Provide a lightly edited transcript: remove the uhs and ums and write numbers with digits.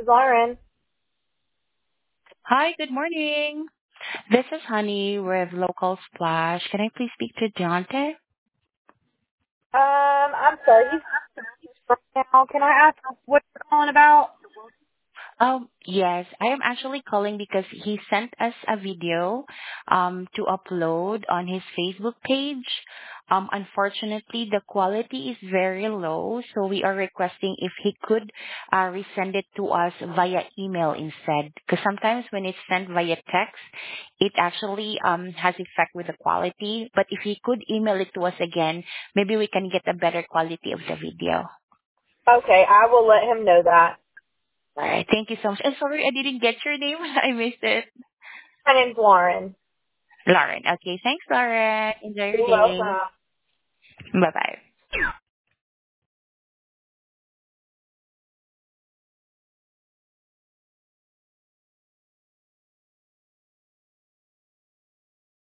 is Lauren. Hi, good morning. This is Honey with Local Splash. Can I please speak to Deontay? I'm sorry, he's right now. Can I ask what you're calling about? Yes, I am actually calling because he sent us a video to upload on his Facebook page. Unfortunately, the quality is very low, so we are requesting if he could resend it to us via email instead. Because sometimes when it's sent via text, it actually has effect with the quality. But if he could email it to us again, maybe we can get a better quality of the video. Okay, I will let him know that. All right. Thank you so much. And sorry, I didn't get your name. I missed it. My name's Lauren. Lauren. Okay. Thanks, Lauren. Enjoy your You're day. welcome. Bye-bye.